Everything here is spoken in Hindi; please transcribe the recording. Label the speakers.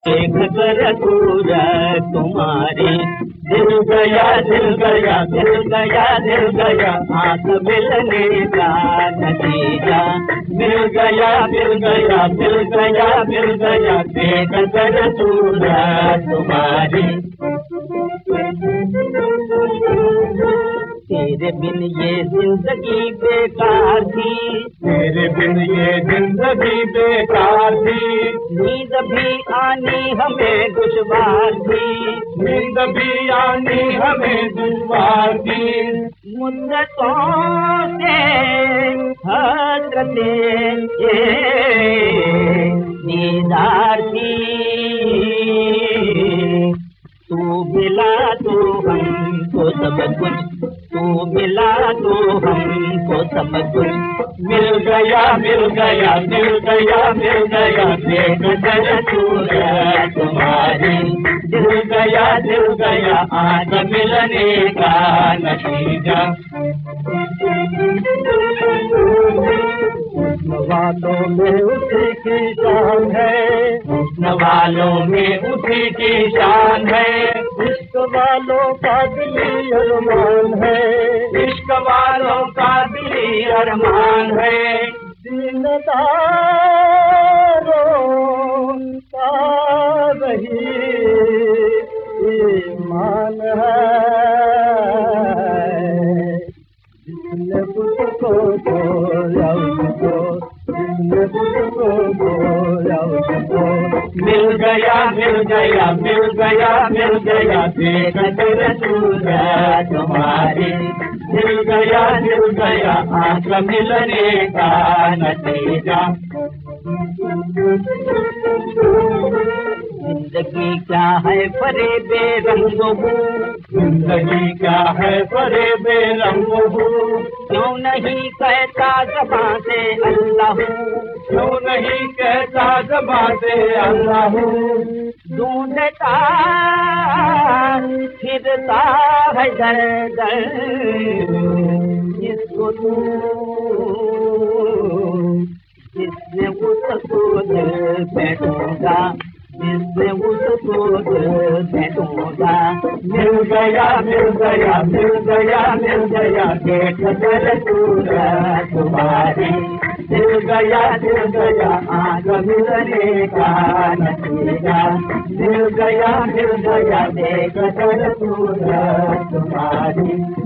Speaker 1: देख कर सूरत तुम्हारी। दिल गया दिल गया दिल गया दिल गया आँख मिलने का नतीजा। मिल गया मिल गया मिल गया मिल गया देख कर सूरत तुम्हारी। तेरे बिन ये जिंदगी बेकार थी, तेरे बिन ये जिंदगी बेकार थी। नींद भी आनी हमें दुश्वार थी, नींद भी आनी हमें दुश्वार थी। मुद्दतों से हसरतें दीदार थी। तू मिला तो हमको सब कुछ, तू मिला तो हमको सब कुछ। मिल गया मिल गया मिल गया मिल गया देख कर सूरत तुम्हारी। दिल गया आज मिलने का नतीजा। वालों में उसी की शान है, हुस्न वालों में उसी की शान है। इश्क वालों का दिली अरमान है, इश्क वालों का दिली अरमान है। दीनदारों का वही ईमान है। जिसने उसको खोया उसको, जिसने उसको खोया उसको। मिल गया मिल गया मिल गया मिल गया देख कर सूरत तुम्हारी। मिल गया आँख मिलने का नतीजा। जिंदगी क्या है परे बेरंग हो, जिंदगी क्या है परे बेरंग हो। क्यों नहीं कहता ज़बां से अल्लाह, क्यों नहीं कहता ज़बां से अल्लाह। ढूंढता फिरता है दर दर जिसको तू, जिसने उसको दिल बैठूंगा, जिसने उसको दिल बैठूंगा। मिल गया मिल गया मिल गया मिल गया देख कर सूरत तुम्हारी। दिल गया आँख मिलने का नतीजा। मिल गया देख कर सूरत तुम्हारी।